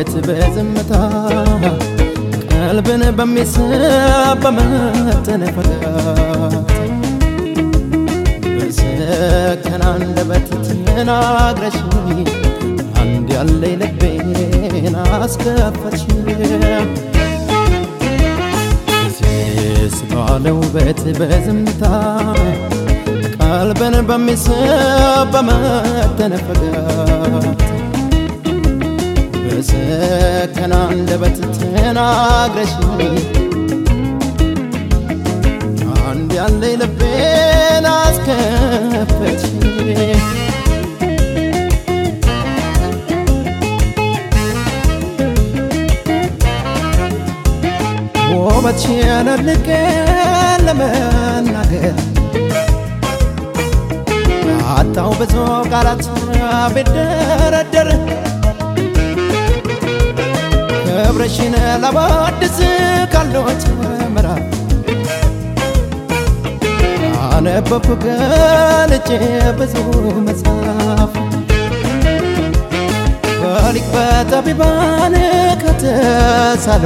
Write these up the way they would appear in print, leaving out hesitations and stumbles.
ውበት በዝምታ ቀልብን በሚስብ በመተነፈጋት በሰከነ አንደበት ተናግረሽኝ አንድ ያለኝ ልቤን አስከፈትሽኝ ባለ ውበት በዝምታ ቀልብን በሚስብ በመተነፈጋት በሰከነ አንደበት ተናግረሽኝ አንድ ያለኝ ልቤን አስከፈትሽኝ ውበትሽን አድንቄ ለመናገር አጣሁ ብዙ ቃላት ብደረደር ክብርሽን ላወድስ ካሉት ምዕራፍ አነበብኩ ገልጬ ብዙ መጽሐፍ በሊቅ በጠቢባን ከተሳሉ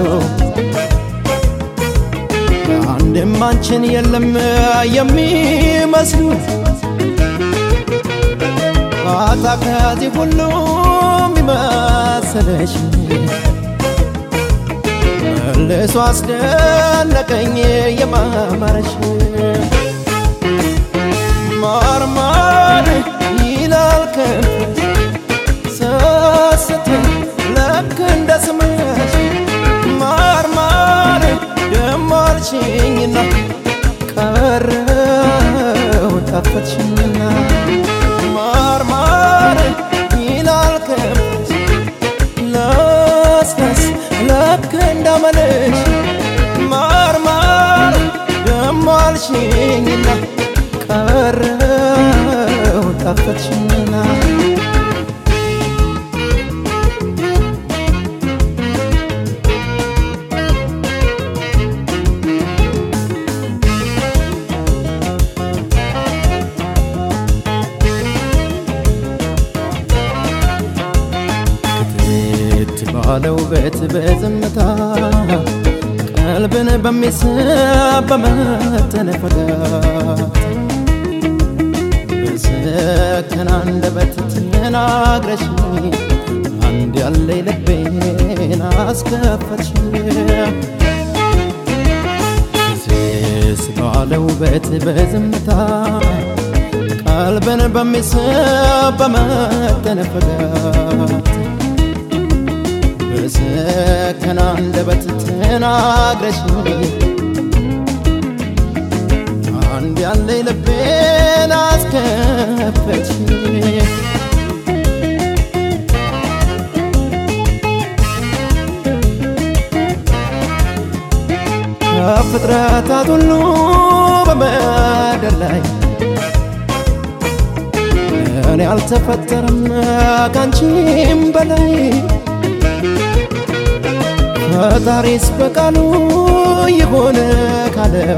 አንድም አንቺን የለም የሚመስሉ ባጣ ከዚህ ሁሉ የሚመስልሽ መልሶ አስደነቀኝ የማማረሽ ማርማር ይላል ከንፈርሽ ስትይ ልክ እንደ ስምሽ ማርማር ደሞ አልሽኝና ቀረሁ ጣፈጥሽኝና ማርማር ይላል ከንፈርሽ ለስለስ ልክ እንዳመልሽ ማርማር ደሞ አልሽኝና ቀረሁ ጣፈጥሽኝና ባለ ውበት በዝምታ ቀልብን በሚስብ በመተነፈጋት በሰከነ አንደበት ተናግረሽኝ አንድ ያለኝ ልቤን አስከፈትሽኝ ባለ ውበት በዝምታ ቀልብን በሚስብ በመተነፈጋት በሰከነ አንደበት ተናግረሽኝ አንድ ያለኝ ልቤን አስከፈትሽኝ ከፍጥረታት ሁሉ በምድር ላይ እኔ አልተፈጠረም ካንቺም በላይ ፈጣሪስ በቃሉ ይሆን ካለው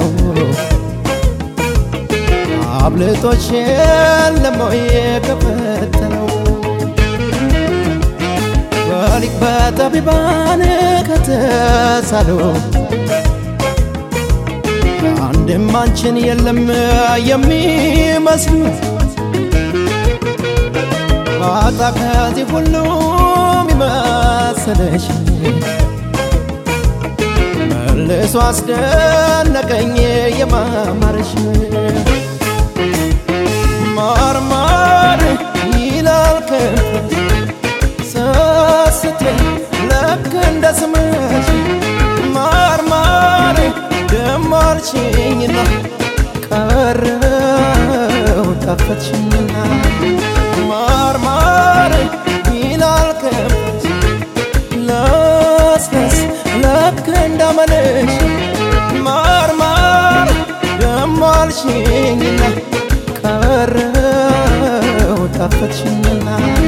አብልጦሽ የለም ወይ ከፈተነው በሊቅ በጠቢባን ከተሳሉ አንድም አንቺን የለም የሚመስሉ ባጣ ከዚህ ሁሉ የሚመስልሽ መልሶ አስደነቀኝ የማማረሽ ማርማር ይላል ከንፈርሽ ስትይ ልክ እንደ ስምሽ ማርማር ደሞ አልሽኝና ቀረሁ ጣፈጥሽኝና ማርማር ይላል ከንፈርሽ ለስለስ ልክ እንዳመልሽ ማርማር ደሞ አልሽኝና ቀረሁ ጣፈጥሽኝና